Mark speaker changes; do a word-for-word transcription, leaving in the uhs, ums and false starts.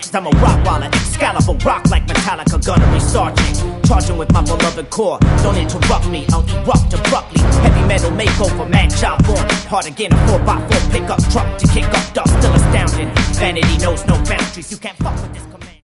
Speaker 1: beast, I'm a rockwaller. Excalibur rock like Metallica, gunnery sergeant. Charging with my beloved core, don't interrupt me, I'll erupt abruptly. Heavy metal makeover, mad job on. Hard again, a four by four pickup truck to kick up dust, still astounding. Vanity knows no boundaries, you can't fuck with this.